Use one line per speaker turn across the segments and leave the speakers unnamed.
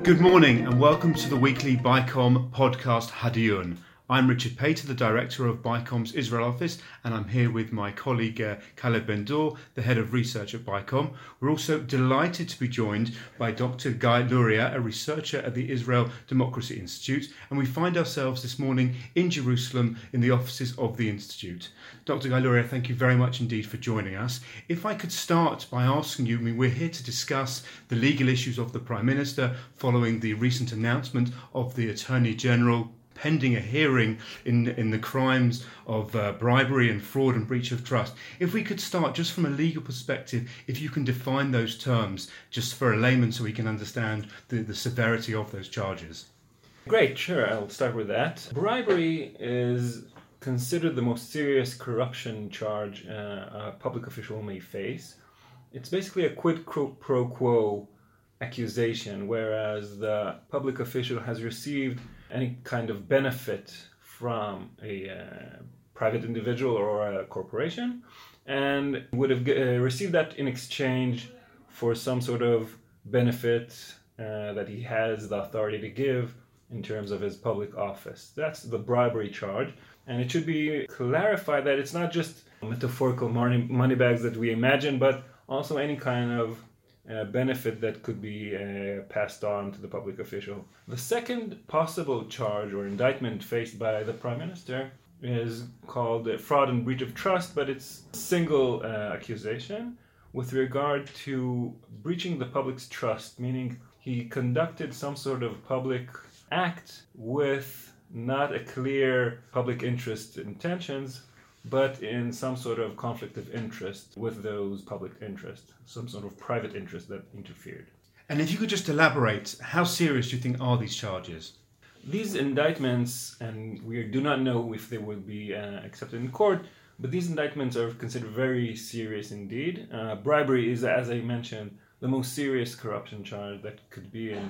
Good morning and welcome to the weekly BICOM podcast Hadiyun. I'm Richard Pater, the director of BICOM's Israel office, and I'm here with my colleague Caleb Ben-Dor, the head of research at BICOM. We're also delighted to be joined by Dr. Guy Luria, a researcher at the Israel Democracy Institute, and we find ourselves this morning in Jerusalem in the offices of the Institute. Dr. Guy Luria, thank you very much indeed for joining us. If I could start by asking you, we're here to discuss the legal issues of the Prime Minister following the recent announcement of the Attorney General pending a hearing in the crimes of bribery and fraud and breach of trust. If we could start just from a legal perspective, if you can define those terms just for a layman so we can understand the severity of those charges.
Great, sure, I'll start with that. Bribery is considered the most serious corruption charge a public official may face. It's basically a quid pro quo accusation, whereas the public official has received any kind of benefit from a private individual or a corporation and would have received that in exchange for some sort of benefit that he has the authority to give in terms of his public office. That's the bribery charge. And it should be clarified that it's not just metaphorical money bags that we imagine, but also any kind of benefit that could be passed on to the public official. The second possible charge or indictment faced by the Prime Minister is called fraud and breach of trust, but it's a single accusation with regard to breaching the public's trust, meaning he conducted some sort of public act with not a clear public interest intentions, but in some sort of conflict of interest with those public interests, some sort of private interest that interfered.
And if you could just elaborate, how serious do you think are these charges?
These indictments, and we do not know if they will be accepted in court, but these indictments are considered very serious indeed. Bribery is, as I mentioned, the most serious corruption charge that could be in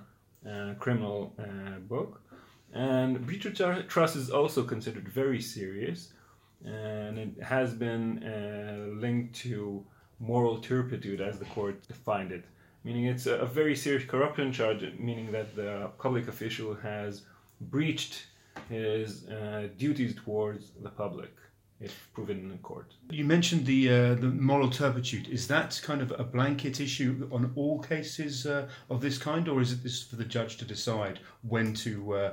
the criminal book. And breach of trust is also considered very serious. And it has been linked to moral turpitude as the court defined it, meaning it's a very serious corruption charge, meaning that the public official has breached his duties towards the public, if proven in court.
You mentioned the moral turpitude. Is that kind of a blanket issue on all cases of this kind, or is it this for the judge to decide when to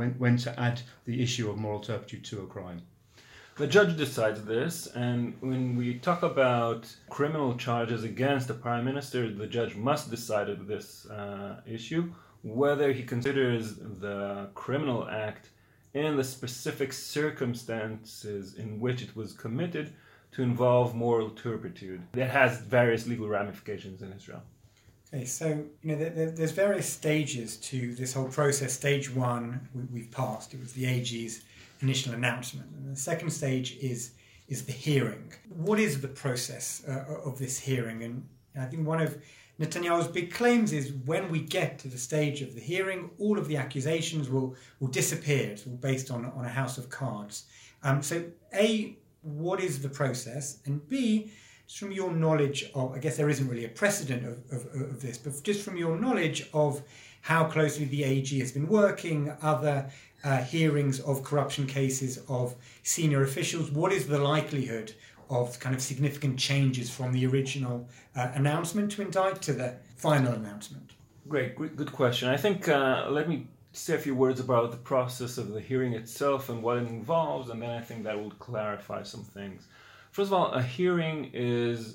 add the issue of moral turpitude to a crime?
The judge decides this, and when we talk about criminal charges against the Prime Minister, the judge must decide this issue, whether he considers the criminal act in the specific circumstances in which it was committed to involve moral turpitude. That has various legal ramifications in Israel.
Okay, so there's various stages to this whole process. Stage one, we've passed. It was the AG's initial announcement. And the second stage is the hearing. What is the process of this hearing? And I think one of Netanyahu's big claims is when we get to the stage of the hearing, all of the accusations will disappear. It's all based on a house of cards. So A, what is the process? And B, just from your knowledge of, I guess there isn't really a precedent of this, but just from your knowledge of how closely the AG has been working, other hearings of corruption cases of senior officials, what is the likelihood of kind of significant changes from the original announcement to indict to the final announcement?
Great, good question. I think let me say a few words about the process of the hearing itself and what it involves, and then I think that will clarify some things. First of all, a hearing is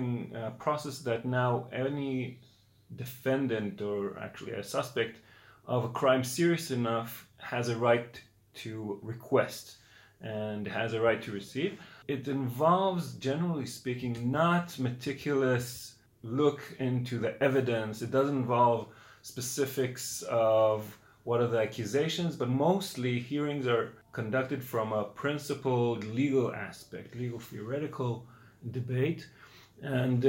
a process that now any defendant or actually a suspect of a crime serious enough has a right to request and has a right to receive. It involves, generally speaking, not meticulous look into the evidence. It doesn't involve specifics of what are the accusations, but mostly hearings are conducted from a principled legal aspect, legal theoretical debate, and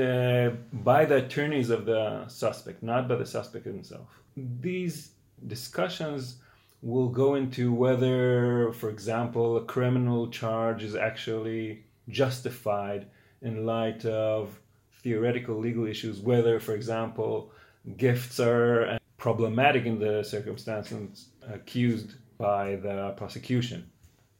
by the attorneys of the suspect, not by the suspect himself. These discussions will go into whether, for example, a criminal charge is actually justified in light of theoretical legal issues, whether, for example, gifts are problematic in the circumstances accused by the prosecution.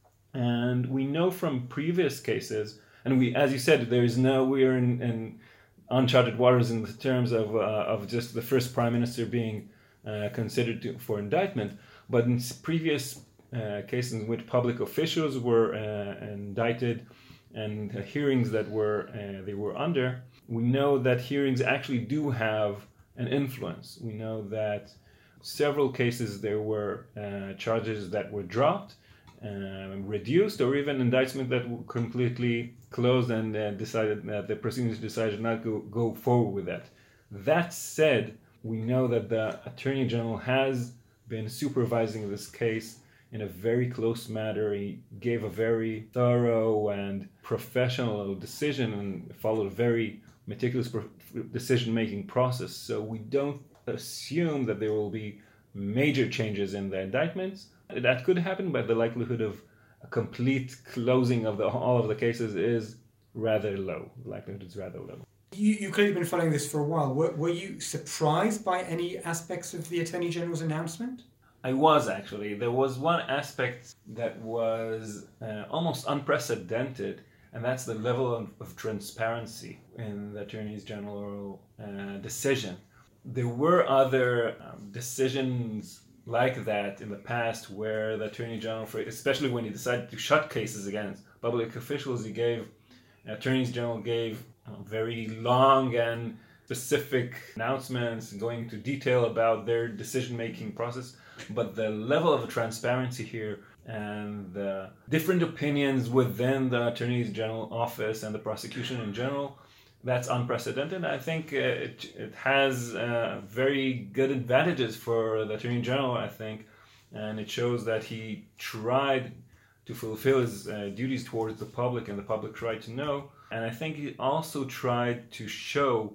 And we know from previous cases, and as you said, we're in uncharted waters in the terms of just the first prime minister being considered for indictment, but in previous cases in which public officials were indicted and hearings that they were under, we know that hearings actually do have an influence. We know that several cases there were charges that were dropped, reduced, or even indictment that were completely closed, and decided that the proceedings decided not to go forward with that. That said, we know that the Attorney General has been supervising this case in a very close manner. He gave a very thorough and professional decision and followed a very meticulous decision-making process. So we don't assume that there will be major changes in the indictments. That could happen, but the likelihood of a complete closing of all of the cases is rather low. The likelihood is rather low.
You've clearly been following this for a while. Were you surprised by any aspects of the Attorney General's announcement?
I was, actually. There was one aspect that was almost unprecedented, and that's the level of transparency in the Attorney General decision. There were other decisions like that in the past where the Attorney General, especially when he decided to shut cases against public officials, Attorneys General gave very long and specific announcements going into detail about their decision-making process. But the level of transparency here and the different opinions within the Attorney General office and the prosecution in general, that's unprecedented. I think it has very good advantages for the Attorney General, I think, and it shows that he tried to fulfill his duties towards the public, and the public tried to know. And I think he also tried to show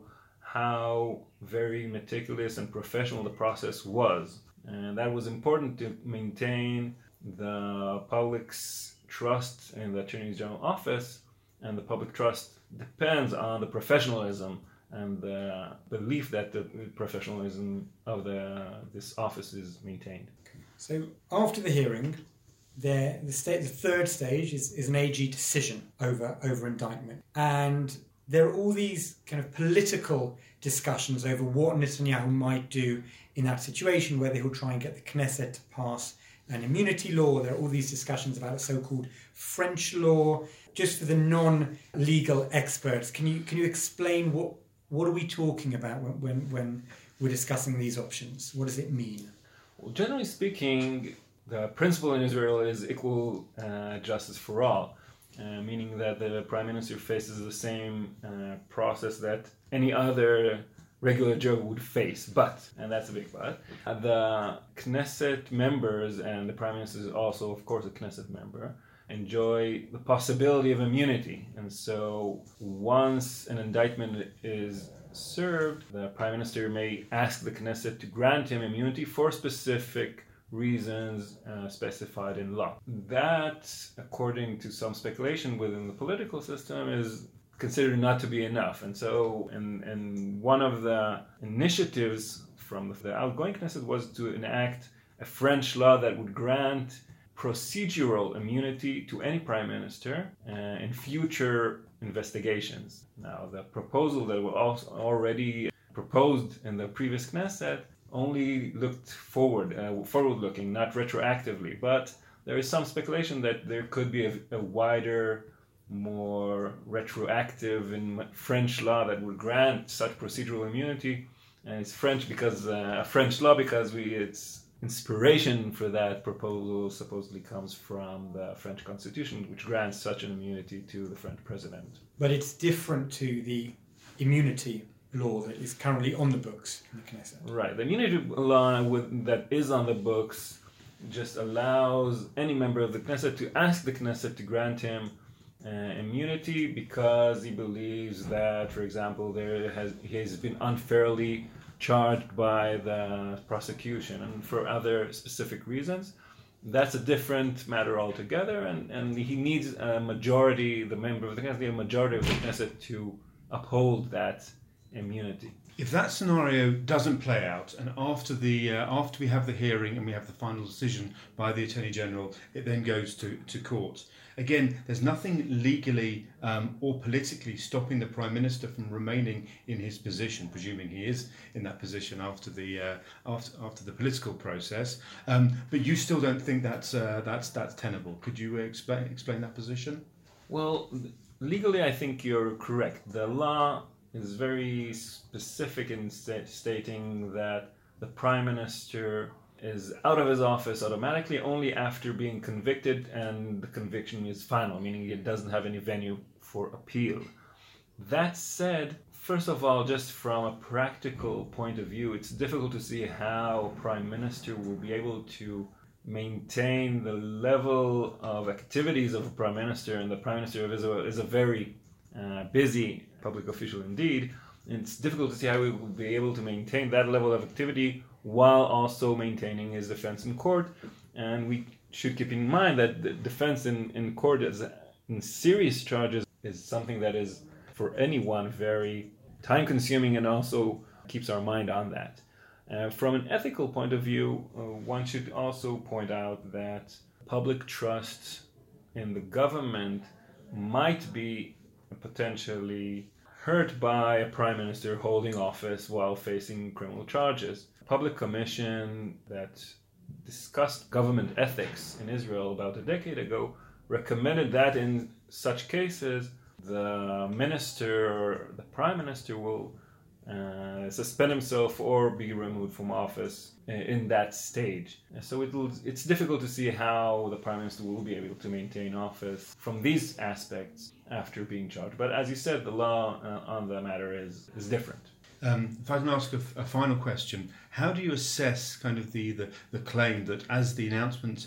how very meticulous and professional the process was. And that was important to maintain the public's trust in the Attorney General office, and the public trust depends on the professionalism and the belief that the professionalism of this office is maintained.
So after the hearing, the third stage is an AG decision over indictment. And there are all these kind of political discussions over what Netanyahu might do in that situation, whether he'll try and get the Knesset to pass an immunity law. There are all these discussions about a so-called French law. Just for the non-legal experts, can you explain what are we talking about when we're discussing these options? What does it mean?
Well, generally speaking, the principle in Israel is equal justice for all, meaning that the prime minister faces the same process that any other regular Joe would face. But, and that's a big but, the Knesset members, and the prime minister is also, of course, a Knesset member, enjoy the possibility of immunity. And so once an indictment is served, the prime minister may ask the Knesset to grant him immunity for specific reasons specified in law. That, according to some speculation within the political system, is considered not to be enough. And so, and one of the initiatives from the outgoing Knesset was to enact a French law that would grant procedural immunity to any prime minister in future investigations. Now, the proposal that was also already proposed in the previous Knesset only looked forward-looking, not retroactively. But there is some speculation that there could be a wider, more retroactive in French law that would grant such procedural immunity. And it's French because a French law because its inspiration for that proposal supposedly comes from the French Constitution, which grants such an immunity to the French president.
But it's different to the immunity law that is currently on the books in the Knesset.
Right. The immunity law that is on the books just allows any member of the Knesset to ask the Knesset to grant him immunity because he believes that, for example, he has been unfairly charged by the prosecution, and for other specific reasons. That's a different matter altogether, and he needs a majority, the member of the Knesset, a majority of the Knesset to uphold that immunity.
If that scenario doesn't play out, and after we have the hearing and we have the final decision by the Attorney General, it then goes to court. Again, there's nothing legally or politically stopping the Prime Minister from remaining in his position, presuming he is in that position after the political process. But you still don't think that's tenable. Could you explain that position?
Well, legally, I think you're correct. The law is very specific in stating that the Prime Minister is out of his office automatically only after being convicted and the conviction is final, meaning it doesn't have any venue for appeal. That said, first of all, just from a practical point of view, it's difficult to see how a Prime Minister will be able to maintain the level of activities of a Prime Minister, and the Prime Minister of Israel is a very busy public official indeed. It's difficult to see how he will be able to maintain that level of activity while also maintaining his defense in court. And we should keep in mind that the defense in court in serious charges is something that is, for anyone, very time-consuming and also keeps our mind on that. From an ethical point of view, one should also point out that public trust in the government might be potentially hurt by a Prime Minister holding office while facing criminal charges. A public commission that discussed government ethics in Israel about a decade ago recommended that in such cases the minister or the Prime Minister will suspend himself or be removed from office in that stage. So it's difficult to see how the Prime Minister will be able to maintain office from these aspects after being charged. But as you said, the law on the matter is different.
If I can ask a final question, how do you assess kind of the claim that as the announcement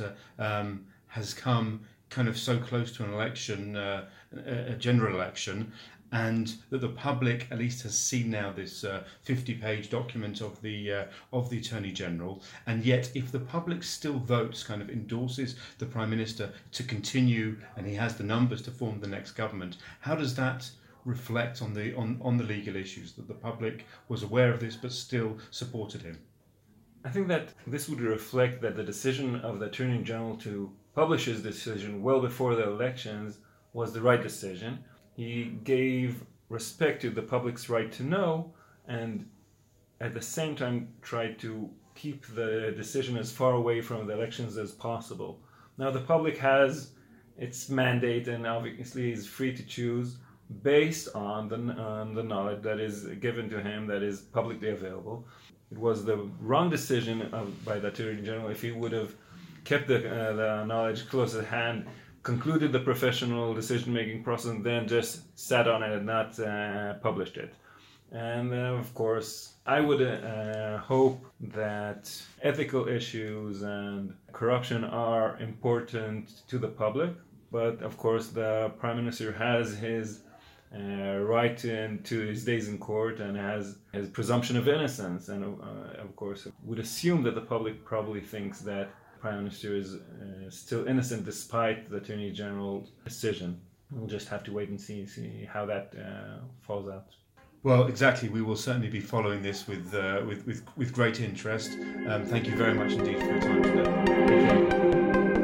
has come kind of so close to an election, a general election, and that the public at least has seen now this 50-page document of the Attorney General, and yet if the public still votes, kind of endorses the Prime Minister to continue, and he has the numbers to form the next government, how does that reflect on the legal issues, that the public was aware of this but still supported him?
I think that this would reflect that the decision of the Attorney General to publish his decision well before the elections was the right decision. He gave respect to the public's right to know, and at the same time tried to keep the decision as far away from the elections as possible. Now the public has its mandate and obviously is free to choose based on the knowledge that is given to him, that is publicly available. It was the wrong decision by the Attorney General if he would have kept the knowledge close at hand, concluded the professional decision-making process, and then just sat on it and not published it. And of course, I would hope that ethical issues and corruption are important to the public, but of course the Prime Minister has his right to his days in court and has his presumption of innocence, and of course would assume that the public probably thinks that Prime Minister is still innocent despite the Attorney General's decision. We'll just have to wait and see how that falls out.
Well, exactly. We will certainly be following this with great interest. Thank you very much indeed for your time today.
Thank you.